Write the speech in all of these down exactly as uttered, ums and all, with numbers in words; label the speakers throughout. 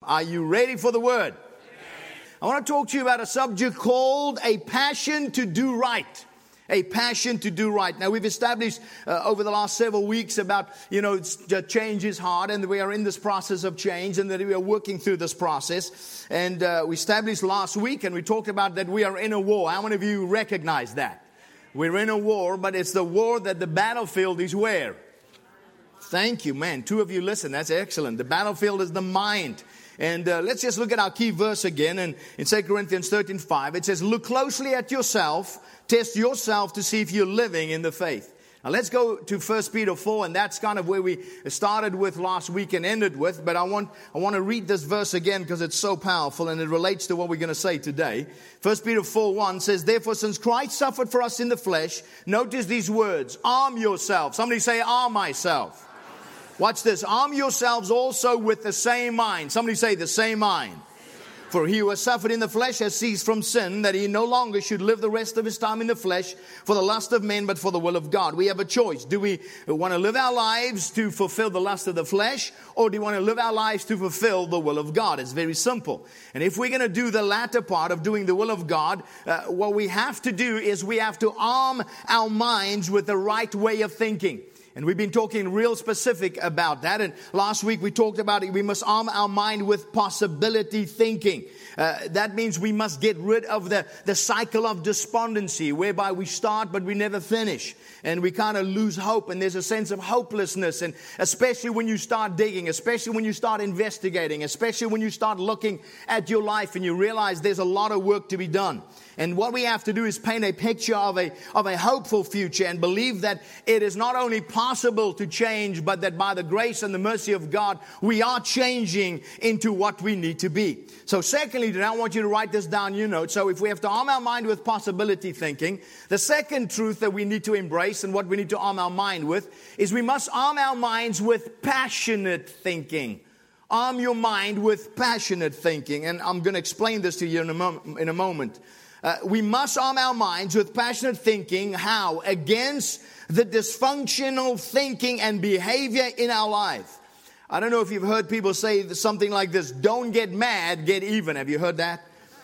Speaker 1: Are you ready for the word? I want to talk to you about a subject called a passion to do right. A passion to do right. Now, we've established uh, over the last several weeks about, you know, change is hard and we are in this process of change and that we are working through this process. And uh, we established last week and we talked about that we are in a war. How many of you recognize that? We're in a war, but it's the war that the battlefield is where? Thank you, man. Two of you listen. That's excellent. The battlefield is the mind. And uh, let's just look at our key verse again. And in Second Corinthians thirteen five, it says, look closely at yourself, test yourself to see if you're living in the faith. Now let's go to First Peter four, and that's kind of where we started with last week and ended with. But I want I want to read this verse again because it's so powerful and it relates to what we're going to say today. First Peter four one says, therefore, since Christ suffered for us in the flesh, notice these words, arm yourself. Somebody say, arm myself. Watch this. Arm yourselves also with the same mind. Somebody say the same mind. For he who has suffered in the flesh has ceased from sin, that he no longer should live the rest of his time in the flesh for the lust of men, but for the will of God. We have a choice. Do we want to live our lives to fulfill the lust of the flesh, or do we want to live our lives to fulfill the will of God? It's very simple. And if we're going to do the latter part of doing the will of God, uh, what we have to do is we have to arm our minds with the right way of thinking. And we've been talking real specific about that. And last week we talked about it. We must arm our mind with possibility thinking. Uh, that means we must get rid of the, the cycle of despondency, whereby we start but we never finish. And we kind of lose hope. And there's a sense of hopelessness. And especially when you start digging, especially when you start investigating, especially when you start looking at your life and you realize there's a lot of work to be done. And what we have to do is paint a picture of a of a hopeful future and believe that it is not only possible to change, but that by the grace and the mercy of God, we are changing into what we need to be. So secondly, today I want you to write this down in your notes. So if we have to arm our mind with possibility thinking, the second truth that we need to embrace and what we need to arm our mind with is we must arm our minds with passionate thinking. Arm your mind with passionate thinking. And I'm going to explain this to you in a, mom- in a moment. Uh, we must arm our minds with passionate thinking. How? Against the dysfunctional thinking and behavior in our life. I don't know if you've heard people say something like this. Don't get mad, get even. Have you heard that?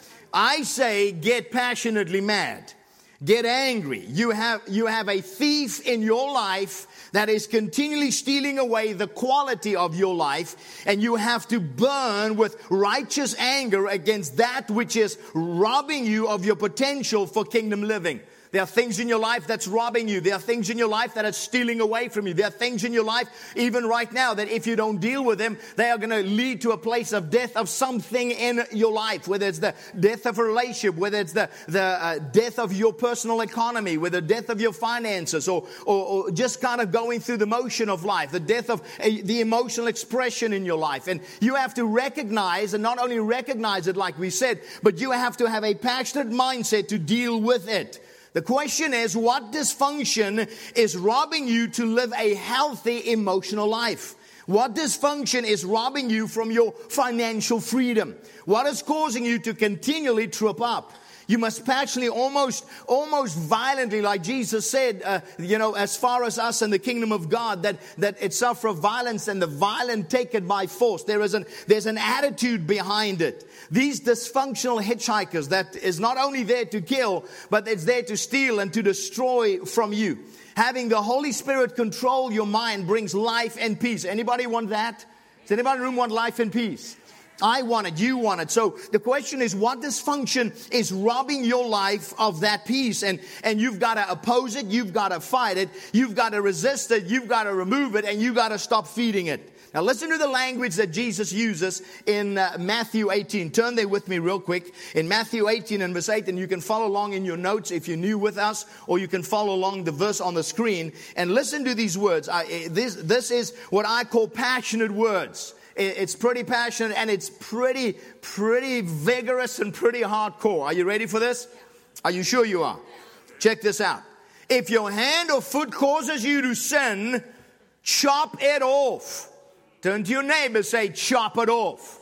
Speaker 1: I say get passionately mad. Get angry. You have, you have a thief in your life that is continually stealing away the quality of your life. And you have to burn with righteous anger against that which is robbing you of your potential for kingdom living. There are things in your life that's robbing you. There are things in your life that are stealing away from you. There are things in your life, even right now, that if you don't deal with them, they are going to lead to a place of death of something in your life. Whether it's the death of a relationship, whether it's the, the uh, death of your personal economy, whether the death of your finances, or, or, or just kind of going through the motion of life, the death of uh, the emotional expression in your life. And you have to recognize, and not only recognize it like we said, but you have to have a passionate mindset to deal with it. The question is, what dysfunction is robbing you to live a healthy emotional life? What dysfunction is robbing you from your financial freedom? What is causing you to continually trip up? You must passionately, almost, almost violently, like Jesus said, uh, you know, as far as us and the kingdom of God, that, that it suffer violence and the violent take it by force. There is an, there's an attitude behind it. These dysfunctional hitchhikers that is not only there to kill, but it's there to steal and to destroy from you. Having the Holy Spirit control your mind brings life and peace. Anybody want that? Does anybody in the room want life and peace? I want it. You want it. So the question is, what dysfunction is robbing your life of that peace? And, and you've got to oppose it. You've got to fight it. You've got to resist it. You've got to remove it. And you've got to stop feeding it. Now listen to the language that Jesus uses in uh, Matthew eighteen. Turn there with me real quick. In Matthew eighteen and verse eight, and you can follow along in your notes if you're new with us, or you can follow along the verse on the screen. And listen to these words. I, this, this is what I call passionate words. It's pretty passionate and it's pretty, pretty vigorous and pretty hardcore. Are you ready for this? Are you sure you are? Check this out. If your hand or foot causes you to sin, chop it off. Turn to your neighbor and say, chop it off.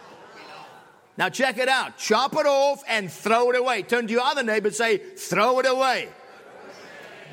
Speaker 1: Now check it out. Chop it off and throw it away. Turn to your other neighbor and say, throw it away.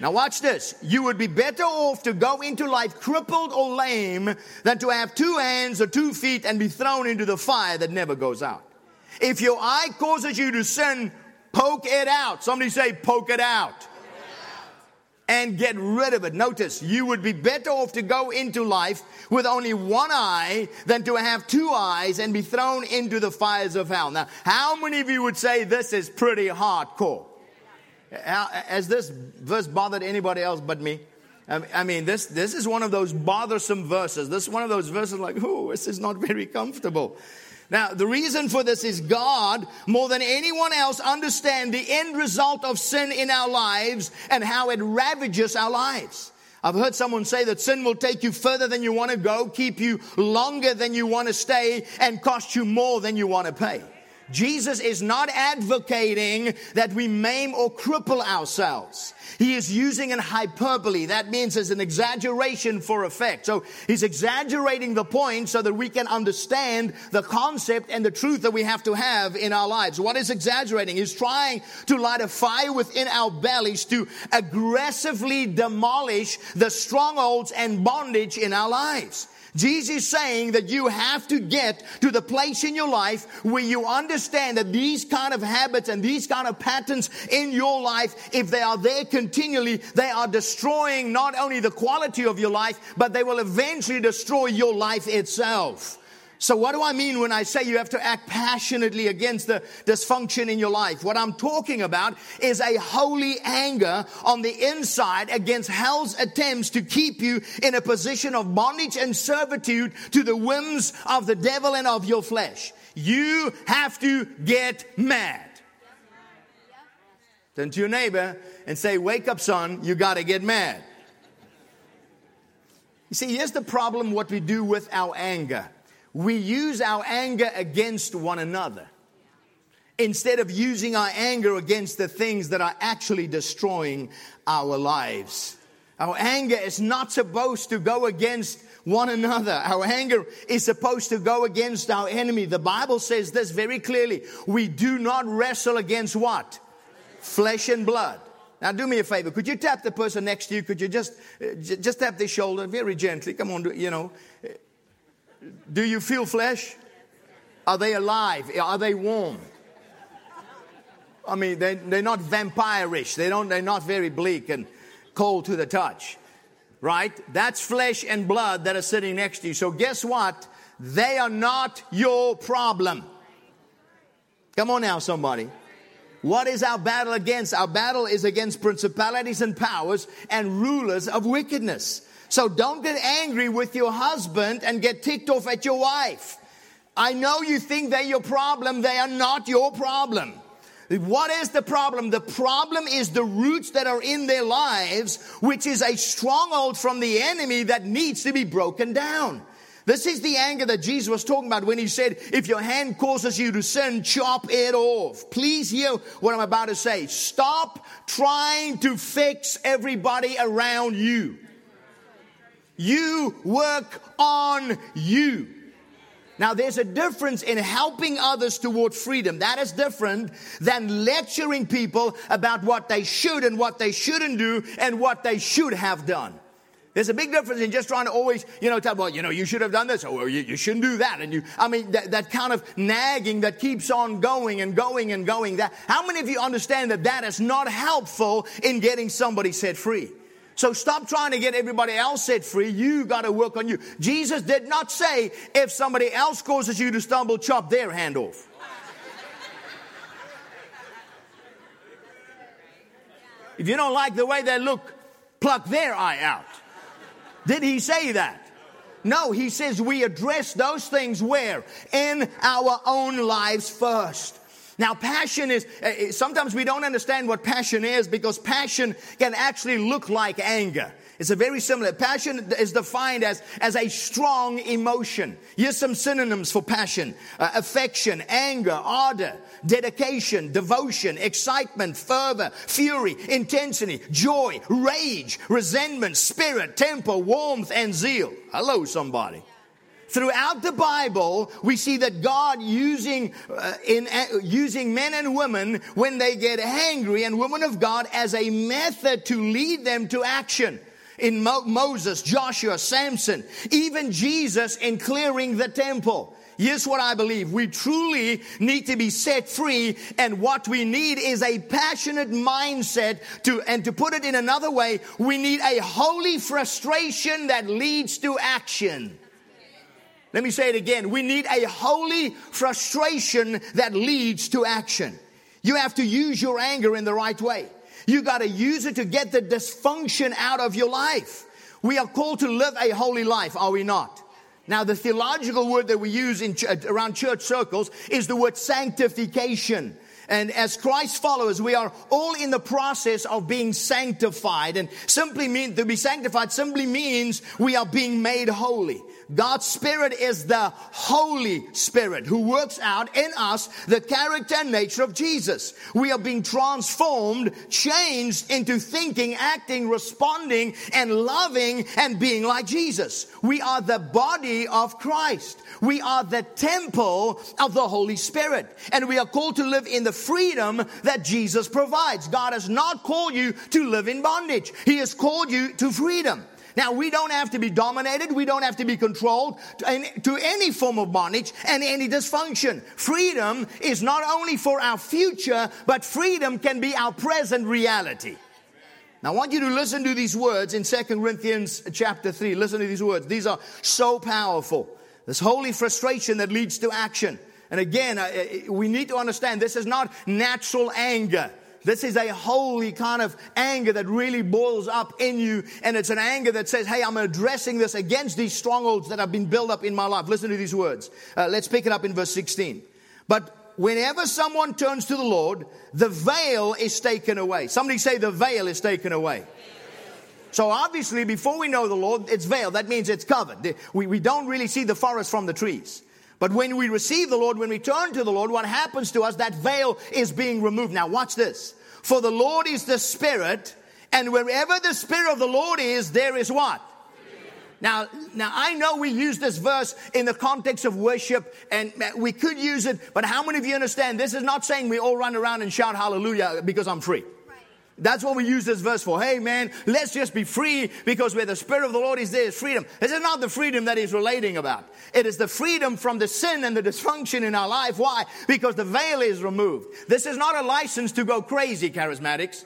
Speaker 1: Now watch this. You would be better off to go into life crippled or lame than to have two hands or two feet and be thrown into the fire that never goes out. If your eye causes you to sin, poke it out. Somebody say, poke it out. And get rid of it. Notice, you would be better off to go into life with only one eye than to have two eyes and be thrown into the fires of hell. Now, how many of you would say this is pretty hardcore? Has this verse bothered anybody else but me? I mean, this, this is one of those bothersome verses. This is one of those verses like, oh, this is not very comfortable. Now, the reason for this is God, more than anyone else, understands the end result of sin in our lives and how it ravages our lives. I've heard someone say that sin will take you further than you want to go, keep you longer than you want to stay, and cost you more than you want to pay. Jesus is not advocating that we maim or cripple ourselves. He is using an hyperbole. That means it's an exaggeration for effect. So he's exaggerating the point so that we can understand the concept and the truth that we have to have in our lives. What is exaggerating? He's trying to light a fire within our bellies to aggressively demolish the strongholds and bondage in our lives. Jesus is saying that you have to get to the place in your life where you understand that these kind of habits and these kind of patterns in your life, if they are there continually, they are destroying not only the quality of your life, but they will eventually destroy your life itself. So what do I mean when I say you have to act passionately against the dysfunction in your life? What I'm talking about is a holy anger on the inside against hell's attempts to keep you in a position of bondage and servitude to the whims of the devil and of your flesh. You have to get mad. Turn to your neighbor and say, wake up, son, you got to get mad. You see, here's the problem what we do with our anger. We use our anger against one another instead of using our anger against the things that are actually destroying our lives. Our anger is not supposed to go against one another. Our anger is supposed to go against our enemy. The Bible says this very clearly. We do not wrestle against what? Flesh and blood. Now do me a favor. Could you tap the person next to you? Could you just, just tap their shoulder very gently? Come on, you know. Do you feel flesh? Are they alive? Are they warm? I mean, they, they're not vampire-ish. They don't, they're not very bleak and cold to the touch. Right? That's flesh and blood that are sitting next to you. So guess what? They are not your problem. Come on now, somebody. What is our battle against? Our battle is against principalities and powers and rulers of wickedness. So don't get angry with your husband and get ticked off at your wife. I know you think they're your problem. They are not your problem. What is the problem? The problem is the roots that are in their lives, which is a stronghold from the enemy that needs to be broken down. This is the anger that Jesus was talking about when he said, if your hand causes you to sin, chop it off. Please hear what I'm about to say. Stop trying to fix everybody around you. You work on you. Now, there's a difference in helping others toward freedom. That is different than lecturing people about what they should and what they shouldn't do and what they should have done. There's a big difference in just trying to always, you know, tell, well, you know, you should have done this or you, you shouldn't do that. And you, I mean, that, that kind of nagging that keeps on going and going and going. That, how many of you understand that that is not helpful in getting somebody set free? So stop trying to get everybody else set free. You got to work on you. Jesus did not say, if somebody else causes you to stumble, chop their hand off. If you don't like the way they look, pluck their eye out. Did he say that? No, he says we address those things where? In our own lives first. Now, passion is, uh, sometimes we don't understand what passion is because passion can actually look like anger. It's a very similar. Passion is defined as, as a strong emotion. Here's some synonyms for passion. Uh, affection, anger, ardor, dedication, devotion, excitement, fervor, fury, intensity, joy, rage, resentment, spirit, temper, warmth, and zeal. Hello, somebody. throughout the Bible, we see that God using uh, in uh, using men and women when they get angry, and women of God, as a method to lead them to action. In Mo- Moses, Joshua, Samson, even Jesus in clearing the temple. Here's what I believe. We truly need to be set free, and what we need is a passionate mindset to, and to put it in another way, we need a holy frustration that leads to action. Let me say it again. We need a holy frustration that leads to action. You have to use your anger in the right way. You got to use it to get the dysfunction out of your life. We are called to live a holy life, are we not? Now, the theological word that we use in ch- around church circles is the word sanctification. And as Christ followers, we are all in the process of being sanctified. And simply mean to be sanctified simply means we are being made holy. God's Spirit is the Holy Spirit who works out in us the character and nature of Jesus. We are being transformed, changed into thinking, acting, responding, and loving and being like Jesus. We are the body of Christ. We are the temple of the Holy Spirit. And we are called to live in the freedom that Jesus provides. God has not called you to live in bondage. He has called you to freedom. Now, we don't have to be dominated. We don't have to be controlled to any form of bondage and any dysfunction. Freedom is not only for our future, but freedom can be our present reality. Now, I want you to listen to these words in Second Corinthians chapter three. Listen to these words. These are so powerful. This holy frustration that leads to action. And again, we need to understand this is not natural anger. This is a holy kind of anger that really boils up in you. And it's an anger that says, hey, I'm addressing this against these strongholds that have been built up in my life. Listen to these words. Uh, let's pick it up in verse sixteen. But whenever someone turns to the Lord, the veil is taken away. Somebody say the veil is taken away. So obviously, before we know the Lord, it's veiled. That means it's covered. We, we don't really see the forest from the trees. But when we receive the Lord, when we turn to the Lord, what happens to us? That veil is being removed. Now watch this. For the Lord is the Spirit, and wherever the Spirit of the Lord is, there is what? Now, now I know we use this verse in the context of worship, and we could use it, but how many of you understand this is not saying we all run around and shout hallelujah because I'm free. That's what we use this verse for. Hey man, let's just be free because where the Spirit of the Lord is, there is freedom. This is not the freedom that he's relating about. It is the freedom from the sin and the dysfunction in our life. Why? Because the veil is removed. This is not a license to go crazy, charismatics.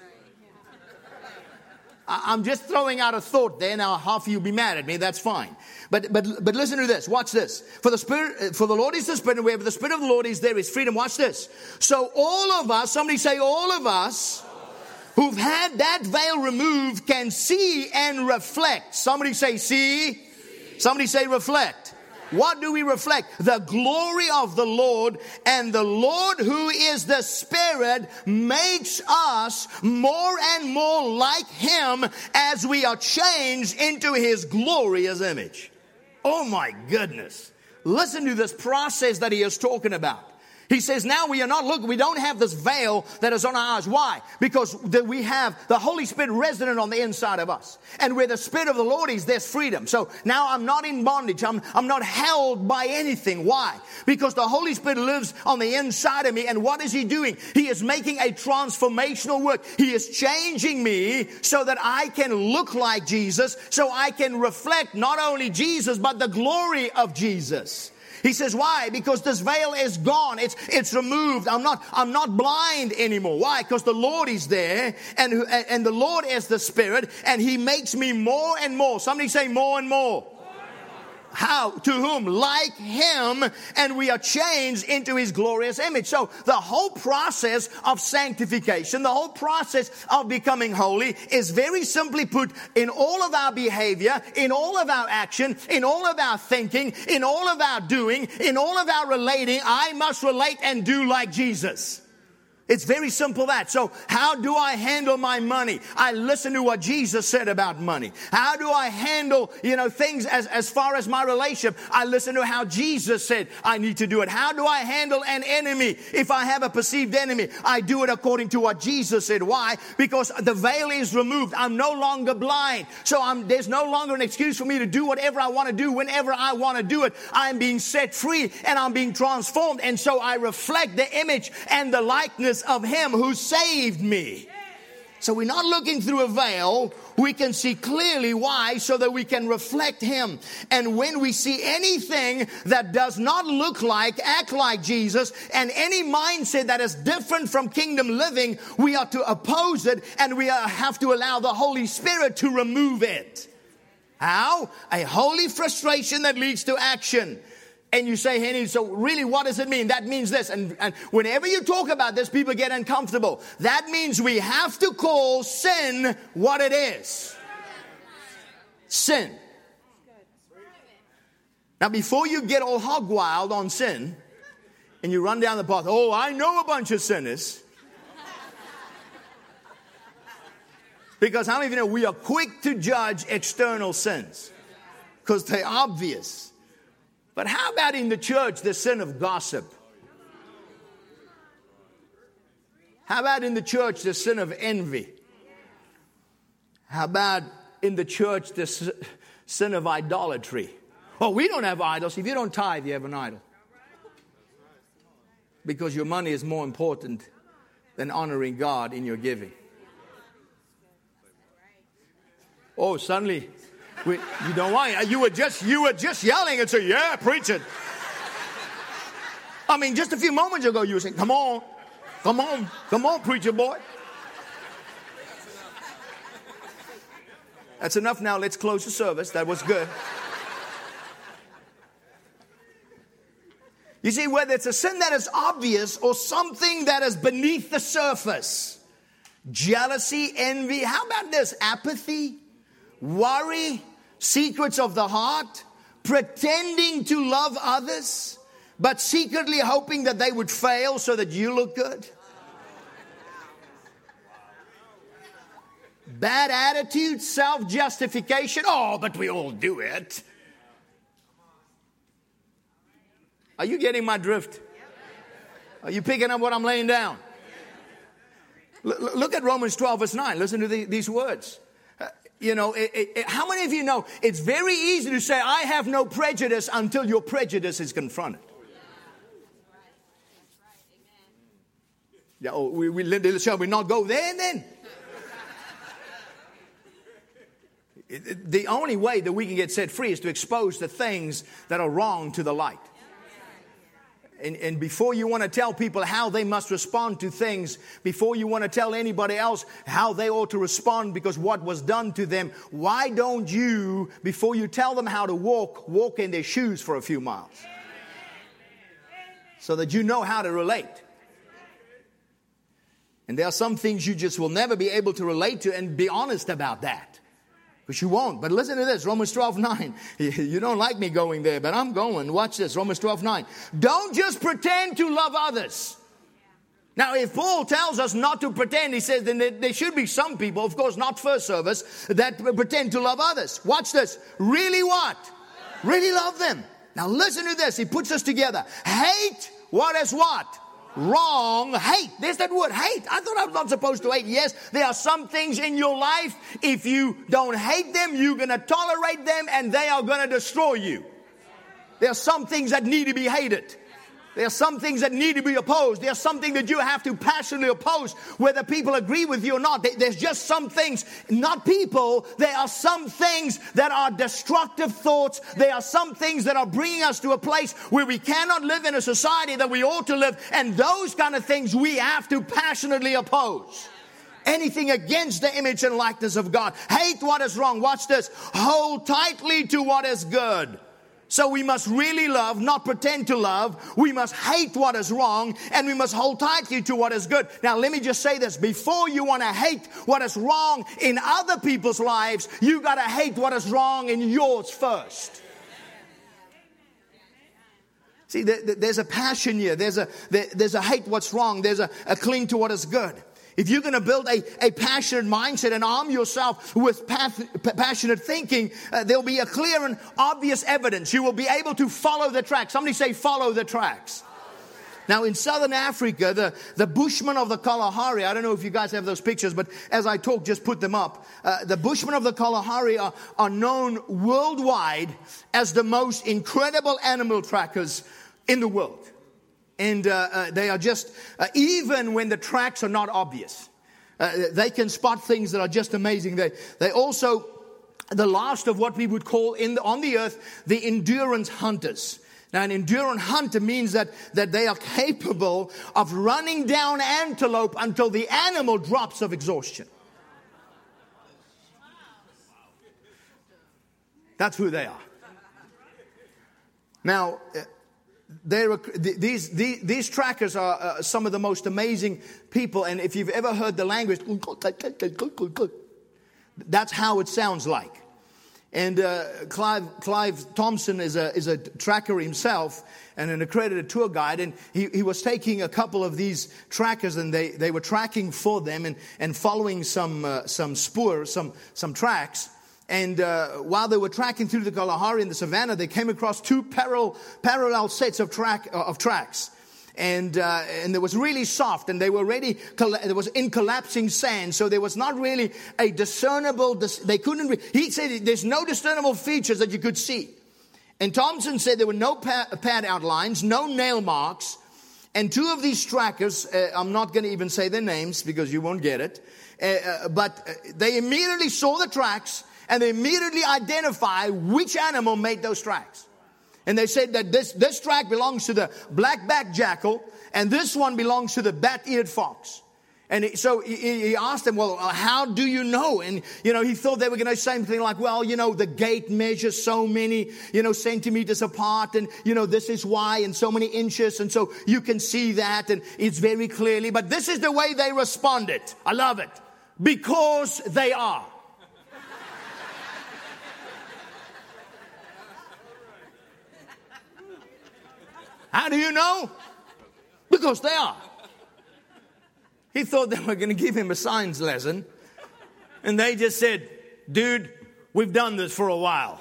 Speaker 1: I'm just throwing out a thought there. Now half of you be mad at me. That's fine. But but but listen to this. Watch this. For the Spirit, for the Lord is the Spirit, and wherever the Spirit of the Lord is, there is freedom. Watch this. So all of us, somebody say all of us, who've had that veil removed can see and reflect. Somebody say see. see. Somebody say reflect. What do we reflect? The glory of the Lord, and the Lord who is the Spirit makes us more and more like Him as we are changed into His glorious image. Oh my goodness. Listen to this process that he is talking about. He says, now we are not looking, we don't have this veil that is on our eyes. Why? Because the, we have the Holy Spirit resident on the inside of us. And where the Spirit of the Lord is, there's freedom. So now I'm not in bondage. I'm, I'm not held by anything. Why? Because the Holy Spirit lives on the inside of me. And what is He doing? He is making a transformational work. He is changing me so that I can look like Jesus, so I can reflect not only Jesus, but the glory of Jesus. He says, why? Because this veil is gone. It's, it's removed. I'm not, I'm not blind anymore. Why? Because the Lord is there, and, and the Lord is the Spirit, and He makes me more and more. Somebody say more and more. How? To whom? Like Him, and we are changed into His glorious image. So the whole process of sanctification, the whole process of becoming holy is very simply put in all of our behavior, in all of our action, in all of our thinking, in all of our doing, in all of our relating. I must relate and do like Jesus. It's very simple that. So how do I handle my money? I listen to what Jesus said about money. How do I handle, you know, things as, as far as my relationship? I listen to how Jesus said I need to do it. How do I handle an enemy? If I have a perceived enemy, I do it according to what Jesus said. Why? Because the veil is removed. I'm no longer blind. So I'm, there's no longer an excuse for me to do whatever I want to do whenever I want to do it. I'm being set free and I'm being transformed. And so I reflect the image and the likeness of Him who saved me. So we're not looking through a veil. We can see clearly. Why? So that we can reflect Him. And when we see anything that does not look like, act like Jesus, and any mindset that is different from kingdom living, we are to oppose it, and we are, have to allow the Holy Spirit to remove it. How? A holy frustration that leads to action. And you say, Henny, so really what does it mean? That means this. And, and whenever you talk about this, people get uncomfortable. That means we have to call sin what it is. Sin. Now, before you get all hog wild on sin, and you run down the path, oh, I know a bunch of sinners. Because how many of you know we are quick to judge external sins? Because they're obvious. But how about in the church, the sin of gossip? How about in the church, the sin of envy? How about in the church, the sin of idolatry? Oh, we don't have idols. If you don't tithe, you have an idol. Because your money is more important than honoring God in your giving. Oh, suddenly... We, you don't want you were just you were just yelling and saying, yeah, preach it. I mean, just a few moments ago you were saying, come on, come on, come on, preacher boy. That's enough now. Let's close the service. That was good. You see, whether it's a sin that is obvious or something that is beneath the surface, jealousy, envy, how about this? Apathy, worry, secrets of the heart, pretending to love others, but secretly hoping that they would fail so that you look good. Bad attitude, self-justification. Oh, but we all do it. Are you getting my drift? Are you picking up what I'm laying down? L- look at Romans twelve verse nine. Listen to the, these words. You know, it, it, how many of you know it's very easy to say, I have no prejudice until your prejudice is confronted. Yeah, oh, we, we, shall we not go there then? it, it, the only way that we can get set free is to expose the things that are wrong to the light. And, and before you want to tell people how they must respond to things, before you want to tell anybody else how they ought to respond because what was done to them, why don't you, before you tell them how to walk, walk in their shoes for a few miles? So that you know how to relate. And there are some things you just will never be able to relate to, and be honest about that. Because you won't. But listen to this, Romans twelve nine. You don't like me going there, but I'm going. Watch this, Romans twelve nine. Don't just pretend to love others. Now, if Paul tells us not to pretend, he says then there should be some people, of course not first service, that pretend to love others. Watch this. Really what? Really love them. Now listen to this. He puts us together. Hate what is what? Wrong. Hate. There's that word, hate. I thought I was not supposed to hate. Yes, there are some things in your life, if you don't hate them, you're going to tolerate them and they are going to destroy you. There are some things that need to be hated. There are some things that need to be opposed. There's something that you have to passionately oppose, whether people agree with you or not. There's just some things, not people. There are some things that are destructive thoughts. There are some things that are bringing us to a place where we cannot live in a society that we ought to live. And those kind of things we have to passionately oppose. Anything against the image and likeness of God. Hate what is wrong. Watch this. Hold tightly to what is good. So we must really love, not pretend to love. We must hate what is wrong, and we must hold tightly to what is good. Now, let me just say this. Before you want to hate what is wrong in other people's lives, you got to hate what is wrong in yours first. See, there, there's a passion here. There's a, there, there's a hate what's wrong. There's a, a cling to what is good. If you're going to build a, a passionate mindset and arm yourself with path, passionate thinking, uh, there'll be a clear and obvious evidence. You will be able to follow the tracks. Somebody say, follow the tracks. Now, in southern Africa, the, the Bushmen of the Kalahari, I don't know if you guys have those pictures, but as I talk, just put them up. Uh, the Bushmen of the Kalahari are, are known worldwide as the most incredible animal trackers in the world. And uh, uh, they are just, uh, even when the tracks are not obvious, uh, they can spot things that are just amazing. They, they also, the last of what we would call in the, on the earth, the endurance hunters. Now, an endurance hunter means that, that they are capable of running down antelope until the animal drops of exhaustion. That's who they are. Now, uh, they're, these, these, these trackers are uh, some of the most amazing people. And if you've ever heard the language, that's how it sounds like. And uh, Clive, Clive Thompson is a, is a tracker himself and an accredited tour guide. And he, he was taking a couple of these trackers and they, they were tracking for them and, and following some, uh, some spoor, some, some tracks. And uh, while they were tracking through the Kalahari and the savannah, they came across two parallel, parallel sets of, track, uh, of tracks. And uh, and it was really soft, and they were already, it was in collapsing sand, so there was not really a discernible, they couldn't, re- he said there's no discernible features that you could see. And Thompson said there were no pad, pad outlines, no nail marks, and two of these trackers, uh, I'm not going to even say their names because you won't get it, uh, uh, but uh, they immediately saw the tracks, and they immediately identified which animal made those tracks. And they said that this, this track belongs to the black-backed jackal, and this one belongs to the bat-eared fox. And he, so he, he asked them, well, how do you know? And, you know, he thought they were going to say something like, well, you know, the gate measures so many, you know, centimeters apart, and, you know, this is why, and so many inches, and so you can see that, and it's very clearly. But this is the way they responded. I love it. Because they are. How do you know? Because they are. He thought they were going to give him a science lesson. And they just said, dude, we've done this for a while.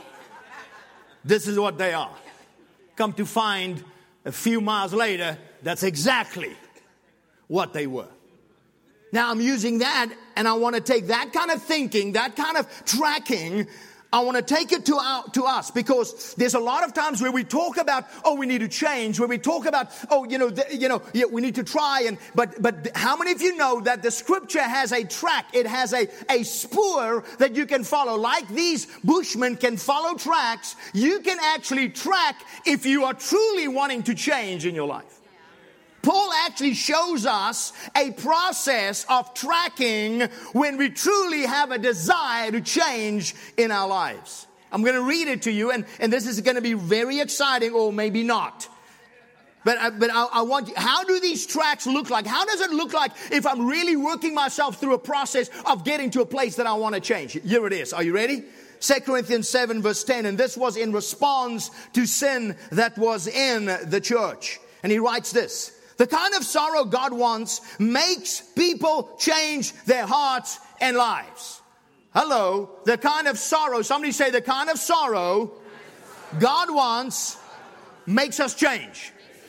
Speaker 1: This is what they are. Come to find, a few miles later, that's exactly what they were. Now I'm using that, and I want to take that kind of thinking, that kind of tracking, I want to take it to our, to us, because there's a lot of times where we talk about, oh, we need to change, where we talk about, oh, you know, the, you know, yeah, we need to try, and but but how many of you know that the scripture has a track? It has a a spoor that you can follow. Like these bushmen can follow tracks, you can actually track if you are truly wanting to change in your life. Paul actually shows us a process of tracking when we truly have a desire to change in our lives. I'm going to read it to you, and, and this is going to be very exciting, or maybe not. But, uh, but I, I want you, how do these tracks look like? How does it look like if I'm really working myself through a process of getting to a place that I want to change? Here it is. Are you ready? Second Corinthians seven verse ten, and this was in response to sin that was in the church. And he writes this: the kind of sorrow God wants makes people change their hearts and lives. Hello. The kind of sorrow, somebody say the kind of sorrow God wants makes us change.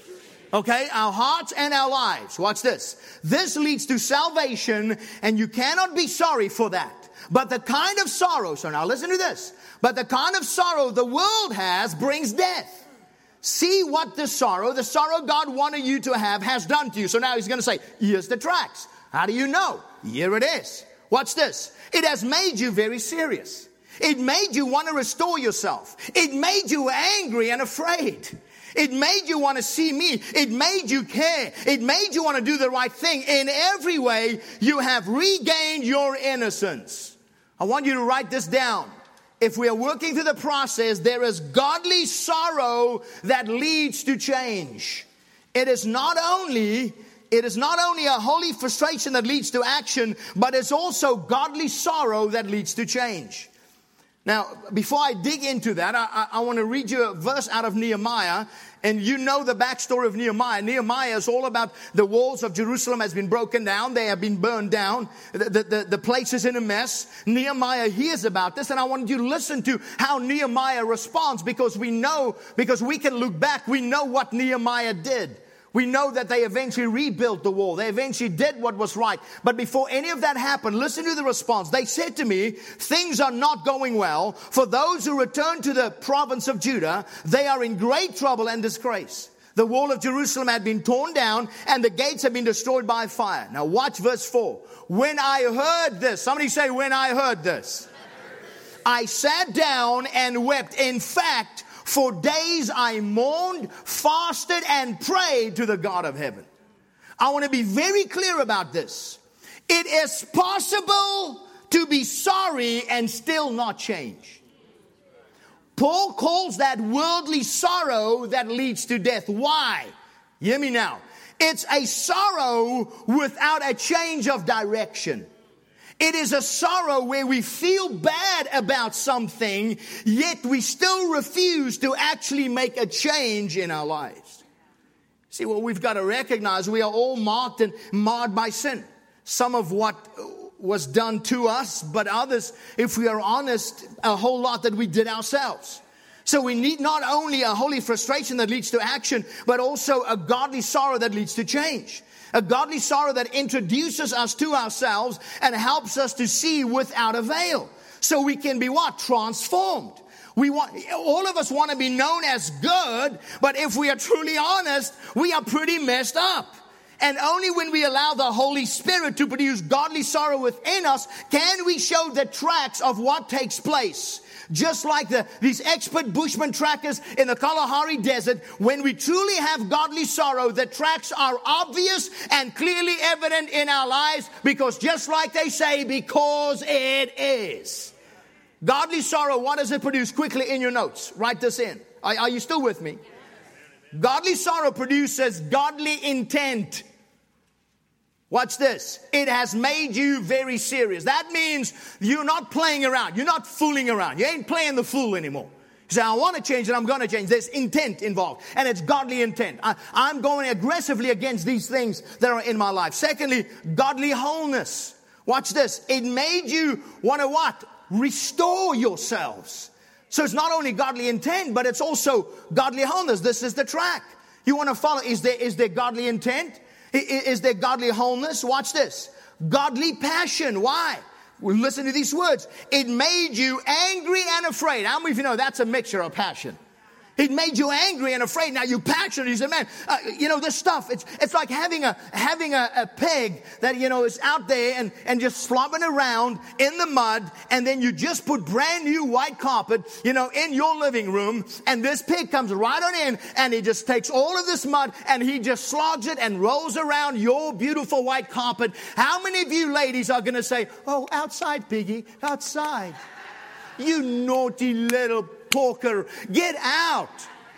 Speaker 1: Okay, our hearts and our lives. Watch this. This leads to salvation, and you cannot be sorry for that. But the kind of sorrow, so now listen to this. But the kind of sorrow the world has brings death. See what the sorrow, the sorrow God wanted you to have, has done to you. So now he's going to say, here's the tracks. How do you know? Here it is. Watch this. It has made you very serious. It made you want to restore yourself. It made you angry and afraid. It made you want to see me. It made you care. It made you want to do the right thing. In every way, you have regained your innocence. I want you to write this down. If we are working through the process, there is godly sorrow that leads to change. It is not only, it is not only a holy frustration that leads to action, but it's also godly sorrow that leads to change. Now, before I dig into that, I, I, I want to read you a verse out of Nehemiah. And you know the backstory of Nehemiah. Nehemiah is all about the walls of Jerusalem has been broken down. They have been burned down. The, the, the, the place is in a mess. Nehemiah hears about this. And I wanted you to listen to how Nehemiah responds, because we know, because we can look back, we know what Nehemiah did. We know that they eventually rebuilt the wall. They eventually did what was right. But before any of that happened, listen to the response. They said to me, things are not going well. For those who return to the province of Judah, they are in great trouble and disgrace. The wall of Jerusalem had been torn down and the gates had been destroyed by fire. Now watch verse four. When I heard this, somebody say, when I heard this, I sat down and wept. In fact, for days I mourned, fasted, and prayed to the God of heaven. I want to be very clear about this. It is possible to be sorry and still not change. Paul calls that worldly sorrow that leads to death. Why? Hear me now. It's a sorrow without a change of direction. It is a sorrow where we feel bad about something, yet we still refuse to actually make a change in our lives. See, what we've got to recognize, we are all marked and marred by sin. Some of what was done to us, but others, if we are honest, a whole lot that we did ourselves. So we need not only a holy frustration that leads to action, but also a godly sorrow that leads to change. A godly sorrow that introduces us to ourselves and helps us to see without a veil. So we can be what? Transformed. We want, all of us want to be known as good, but if we are truly honest, we are pretty messed up. And only when we allow the Holy Spirit to produce godly sorrow within us can we show the tracks of what takes place. Just like the, these expert Bushman trackers in the Kalahari Desert, when we truly have godly sorrow, the tracks are obvious and clearly evident in our lives, because just like they say, because it is. Godly sorrow, what does it produce? Quickly in your notes, write this in. Are, are you still with me? Godly sorrow produces godly intent. Watch this. It has made you very serious. That means you're not playing around. You're not fooling around. You ain't playing the fool anymore. You say, I want to change and I'm going to change. There's intent involved. And it's godly intent. I, I'm going aggressively against these things that are in my life. Secondly, godly wholeness. Watch this. It made you want to what? Restore yourselves. So it's not only godly intent, but it's also godly wholeness. This is the track. You want to follow. Is there, is there godly intent? Is there godly wholeness? Watch this. Godly passion. Why? Well, listen to these words. It made you angry and afraid. How many of you know that's a mixture of passion? It made you angry and afraid. Now you passionate. You say, man, uh, you know, this stuff, it's it's like having a having a, a pig that, you know, is out there and, and just slobbing around in the mud. And then you just put brand new white carpet, you know, in your living room. And this pig comes right on in and he just takes all of this mud and he just slogs it and rolls around your beautiful white carpet. How many of you ladies are going to say, oh, outside, piggy, outside? You naughty little porker, get out.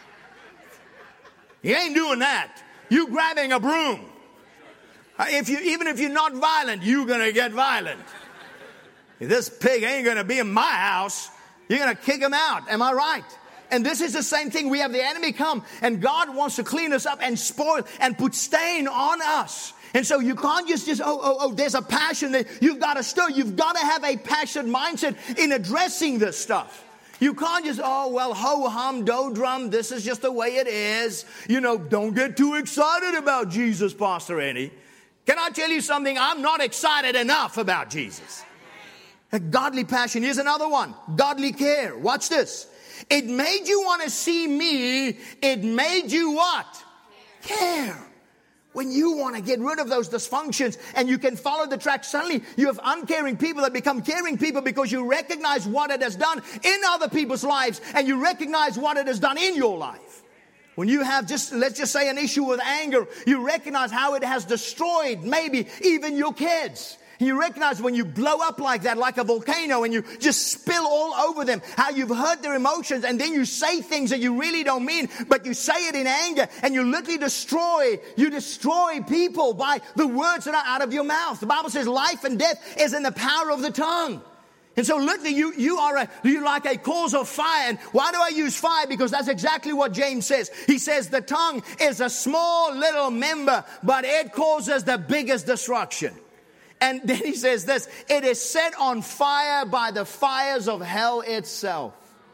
Speaker 1: You ain't doing that. You grabbing a broom. If you, even if you're not violent, you're going to get violent. If this pig ain't going to be in my house, you're going to kick him out. Am I right? And this is the same thing. We have the enemy come and God wants to clean us up and spoil and put stain on us. And so you can't just, just oh, oh, oh, there's a passion that you've got to stir. You've got to have a passionate mindset in addressing this stuff. You can't just, oh, well, ho-hum, do-drum, this is just the way it is. You know, don't get too excited about Jesus, Pastor Eddie. Can I tell you something? I'm not excited enough about Jesus. A godly passion. Here's another one. Godly care. Watch this. It made you want to see me. It made you what? Care. When you want to get rid of those dysfunctions and you can follow the track, suddenly you have uncaring people that become caring people because you recognize what it has done in other people's lives and you recognize what it has done in your life. When you have just, let's just say, an issue with anger, you recognize how it has destroyed maybe even your kids. You recognize when you blow up like that, like a volcano, and you just spill all over them, how you've hurt their emotions, and then you say things that you really don't mean, but you say it in anger, and you literally destroy, you destroy people by the words that are out of your mouth. The Bible says life and death is in the power of the tongue. And so literally you, you are a, you like a cause of fire. And why do I use fire? Because that's exactly what James says. He says the tongue is a small little member, but it causes the biggest destruction. And then he says this, it is set on fire by the fires of hell itself.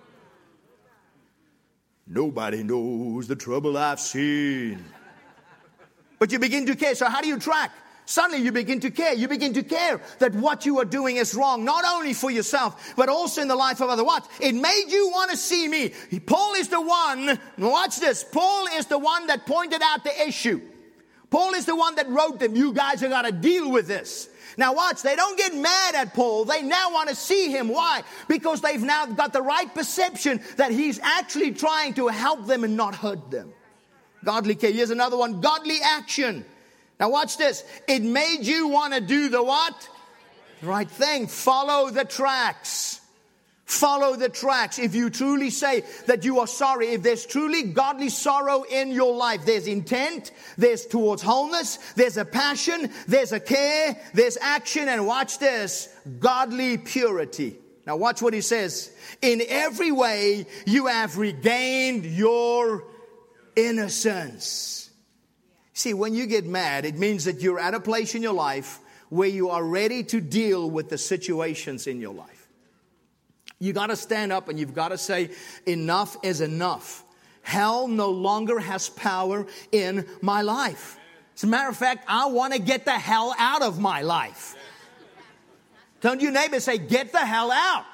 Speaker 1: Nobody knows the trouble I've seen. But you begin to care. So how do you track? Suddenly you begin to care. You begin to care that what you are doing is wrong, not only for yourself, but also in the life of others. What? It made you want to see me. Paul is the one, watch this, Paul is the one that pointed out the issue. Paul is the one that wrote them. You guys have got to deal with this. Now watch, they don't get mad at Paul. They now want to see him. Why? Because they've now got the right perception that he's actually trying to help them and not hurt them. Godly care. Here's another one. Godly action. Now watch this. It made you want to do the what? The right thing. Follow the tracks. Follow the tracks. If you truly say that you are sorry, if there's truly godly sorrow in your life, there's intent, there's towards wholeness, there's a passion, there's a care, there's action, and watch this, godly purity. Now watch what he says. In every way you have regained your innocence. See, when you get mad, it means that you're at a place in your life where you are ready to deal with the situations in your life. You got to stand up and you've got to say, enough is enough. Hell no longer has power in my life. As a matter of fact, I want to get the hell out of my life. Turn to your neighbor and say, get the hell out.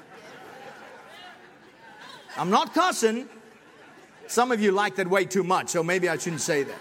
Speaker 1: I'm not cussing. Some of you like that way too much, so maybe I shouldn't say that.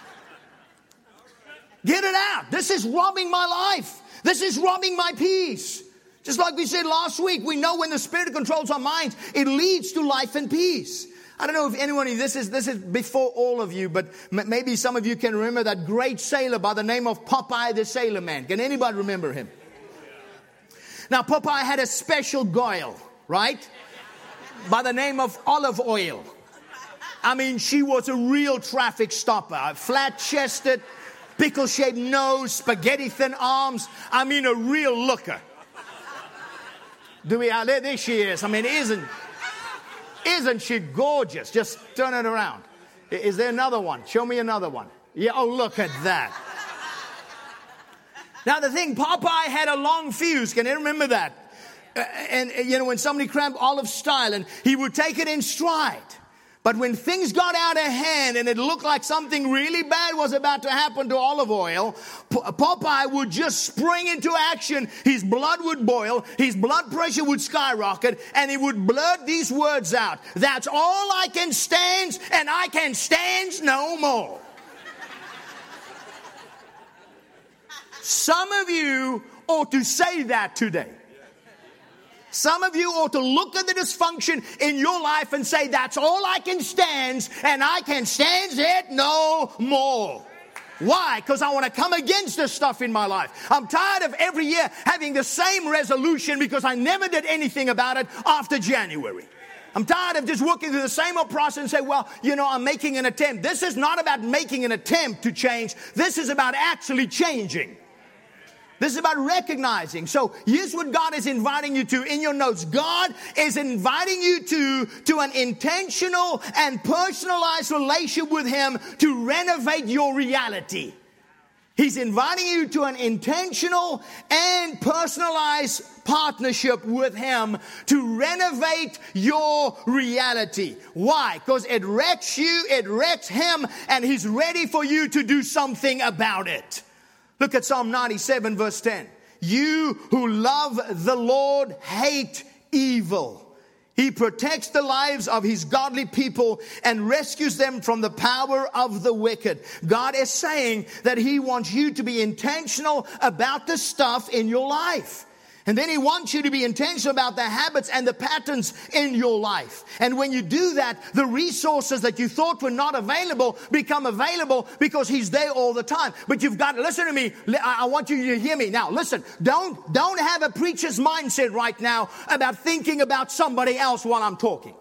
Speaker 1: Get it out. This is robbing my life. This is robbing my peace. Just like we said last week, we know when the Spirit controls our minds, it leads to life and peace. I don't know if anyone, this is this is before all of you, but m- maybe some of you can remember that great sailor by the name of Popeye the Sailor Man. Can anybody remember him? Now, Popeye had a special goyle, right? By the name of olive oil. I mean, she was a real traffic stopper. Flat-chested, pickle-shaped nose, spaghetti-thin arms. I mean, a real looker. Do we? Uh, there, there she is. I mean, isn't isn't she gorgeous? Just turn it around. Is there another one? Show me another one. Yeah. Oh, look at that. Now the thing, Popeye had a long fuse. Can you remember that? Uh, and, and you know, when somebody crammed Olive style, and he would take it in stride. But when things got out of hand and it looked like something really bad was about to happen to Olive Oil, Popeye would just spring into action. His blood would boil, his blood pressure would skyrocket, and he would blurt these words out. That's all I can stand, and I can stand no more. Some of you ought to say that today. Some of you ought to look at the dysfunction in your life and say, that's all I can stand, and I can stand it no more. Why? Because I want to come against this stuff in my life. I'm tired of every year having the same resolution because I never did anything about it after January. I'm tired of just working through the same old process and say, well, you know, I'm making an attempt. This is not about making an attempt to change. This is about actually changing. This is about recognizing. So here's what God is inviting you to in your notes. God is inviting you to, to an intentional and personalized relationship with Him to renovate your reality. He's inviting you to an intentional and personalized partnership with Him to renovate your reality. Why? Because it wrecks you, it wrecks Him, and He's ready for you to do something about it. Look at Psalm ninety-seven verse ten. You who love the Lord hate evil. He protects the lives of His godly people and rescues them from the power of the wicked. God is saying that He wants you to be intentional about the stuff in your life. And then He wants you to be intentional about the habits and the patterns in your life. And when you do that, the resources that you thought were not available become available because He's there all the time. But you've got to listen to me. I want you to hear me. Now, listen, don't, don't have a preacher's mindset right now about thinking about somebody else while I'm talking.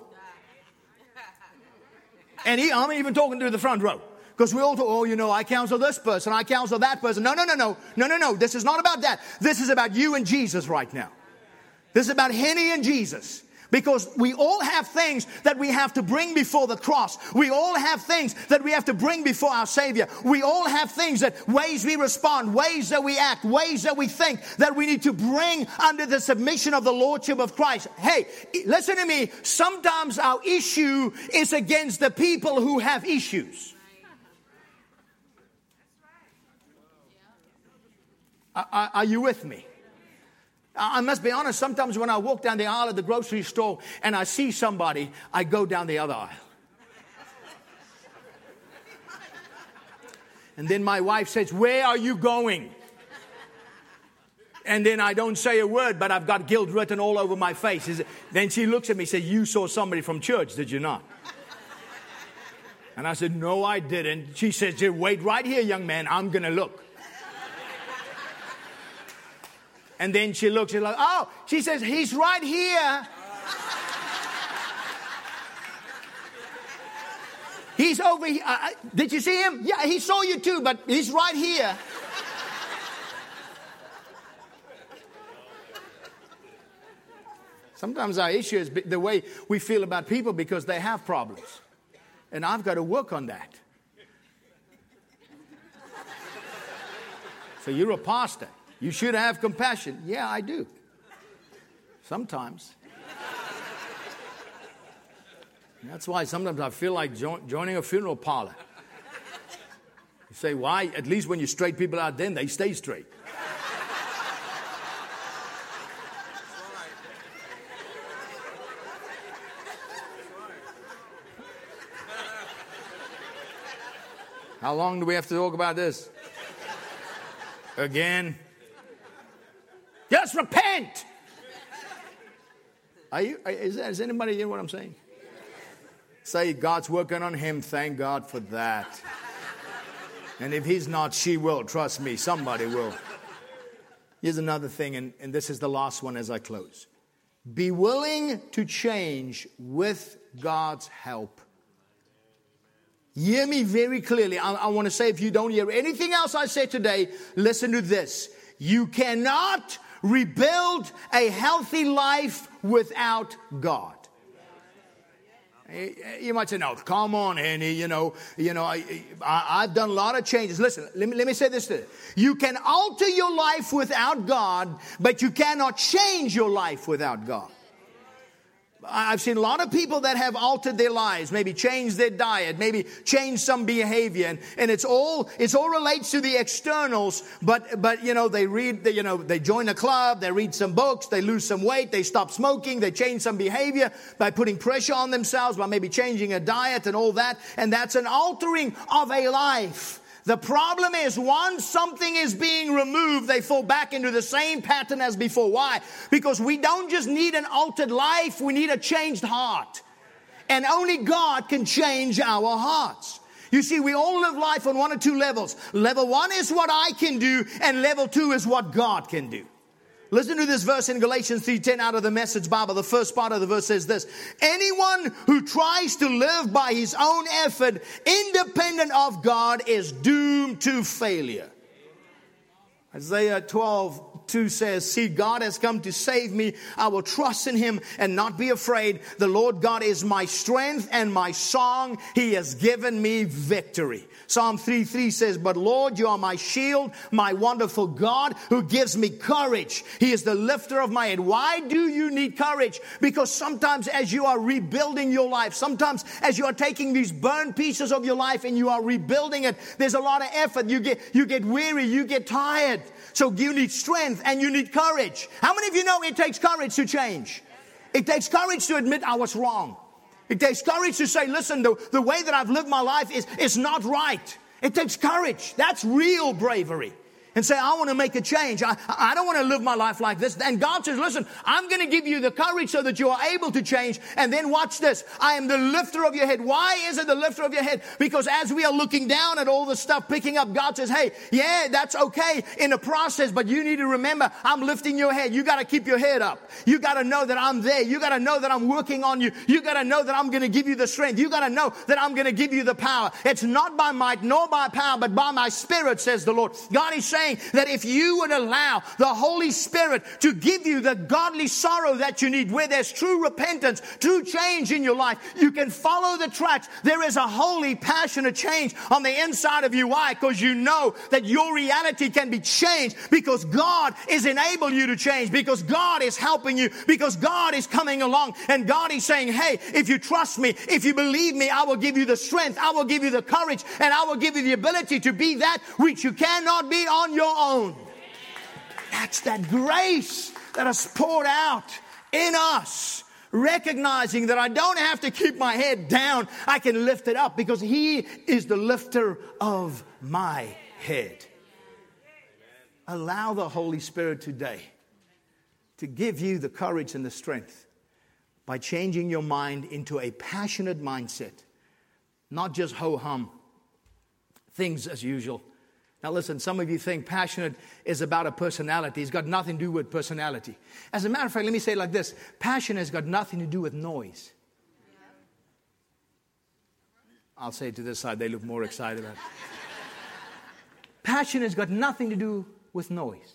Speaker 1: And he, I'm even talking to the front row. Because we all talk, oh, you know, I counsel this person, I counsel that person. No, no, no, no, no, no, no. This is not about that. This is about you and Jesus right now. This is about Henny and Jesus. Because we all have things that we have to bring before the cross. We all have things that we have to bring before our Savior. We all have things that ways we respond, ways that we act, ways that we think that we need to bring under the submission of the Lordship of Christ. Hey, listen to me. Sometimes our issue is against the people who have issues. Are, are you with me? I must be honest, sometimes when I walk down the aisle at the grocery store and I see somebody, I go down the other aisle. And then my wife says, "Where are you going?" And then I don't say a word, but I've got guilt written all over my face. Then she looks at me and says, "You saw somebody from church, did you not?" And I said, "No, I didn't." She says, "Wait right here, young man, I'm going to look." And then she looks, she's like, "Oh," she says, "He's right here. He's over here. Uh, did you see him? Yeah, he saw you too, but he's right here." Sometimes our issue is the way we feel about people because they have problems. And I've got to work on that. So you're a pastor. You should have compassion. Yeah, I do. Sometimes. That's why sometimes I feel like jo- joining a funeral parlor. You say, why? At least when you straight people out, then they stay straight. How long do we have to talk about this? Again? Just repent. Are you, is, is anybody hearing what I'm saying? Say, God's working on him. Thank God for that. And if he's not, she will. Trust me, somebody will. Here's another thing, and, and this is the last one as I close. Be willing to change with God's help. Hear me very clearly. I, I want to say, if you don't hear anything else I say today, listen to this. You cannot rebuild a healthy life without God. You might say, "No, come on, Henny. You know, you know, I, I, I've done a lot of changes." Listen, let me let me say this to you. You can alter your life without God, but you cannot change your life without God. I've seen a lot of people that have altered their lives, maybe changed their diet, maybe changed some behavior, and, and it's all it's all relates to the externals. But but you know they read you know they join a club, they read some books, they lose some weight, they stop smoking, they change some behavior by putting pressure on themselves, by maybe changing a diet and all that, and that's an altering of a life. The problem is, once something is being removed, they fall back into the same pattern as before. Why? Because we don't just need an altered life, we need a changed heart. And only God can change our hearts. You see, we all live life on one or two levels. Level one is what I can do, and level two is what God can do. Listen to this verse in Galatians three ten out of the Message Bible. The first part of the verse says this: anyone who tries to live by his own effort, independent of God, is doomed to failure. Isaiah twelve two says, "See, God has come to save me. I will trust in him and not be afraid. The Lord God is my strength and my song. He has given me victory." Psalm three three says, "But Lord, you are my shield, my wonderful God, who gives me courage. He is the lifter of my head." Why do you need courage? Because sometimes as you are rebuilding your life, sometimes as you are taking these burned pieces of your life and you are rebuilding it, there's a lot of effort. You get, you get weary, you get tired. So you need strength and you need courage. How many of you know it takes courage to change? It takes courage to admit I was wrong. It takes courage to say, listen, the, the way that I've lived my life is, is not right. It takes courage. That's real bravery. And say, I want to make a change. I, I don't want to live my life like this. And God says, listen, I'm going to give you the courage so that you are able to change. And then watch this. I am the lifter of your head. Why is it the lifter of your head? Because as we are looking down at all the stuff picking up, God says, hey, yeah, that's okay in the process. But you need to remember, I'm lifting your head. You got to keep your head up. You got to know that I'm there. You got to know that I'm working on you. You got to know that I'm going to give you the strength. You got to know that I'm going to give you the power. It's not by might nor by power, but by my spirit, says the Lord. God is saying, saying that if you would allow the Holy Spirit to give you the godly sorrow that you need, where there's true repentance, true change in your life, you can follow the tracks. There is a holy, passionate change on the inside of you. Why? Because you know that your reality can be changed because God is enabling you to change, because God is helping you, because God is coming along, and God is saying, hey, if you trust me, if you believe me, I will give you the strength, I will give you the courage, and I will give you the ability to be that which you cannot be on your own. That's that grace that is poured out in us, recognizing that I don't have to keep my head down. I can lift it up because He is the lifter of my head. Allow the Holy Spirit today to give you the courage and the strength by changing your mind into a passionate mindset, not just ho-hum, things as usual. Now listen, some of you think passionate is about a personality. It's got nothing to do with personality. As a matter of fact, let me say it like this. Passion has got nothing to do with noise. I'll say it to this side. They look more excited about it. Passion has got nothing to do with noise.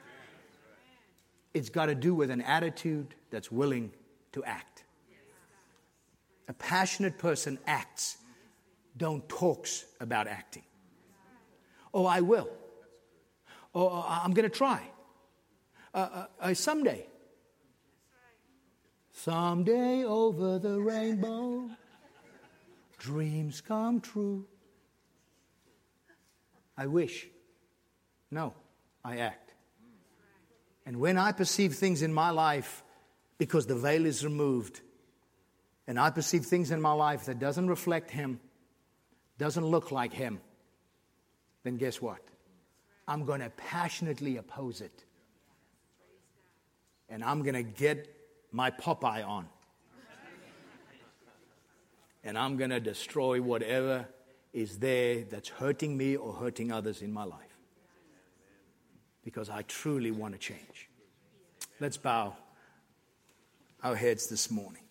Speaker 1: It's got to do with an attitude that's willing to act. A passionate person acts, don't talks about acting. Oh, I will. Oh, I'm going to try. Uh, uh, uh, someday. Someday over the rainbow, dreams come true. I wish. No, I act. And when I perceive things in my life, because the veil is removed, and I perceive things in my life that doesn't reflect Him, doesn't look like Him, then guess what? I'm going to passionately oppose it. And I'm going to get my Popeye on. And I'm going to destroy whatever is there that's hurting me or hurting others in my life. Because I truly want to change. Let's bow our heads this morning.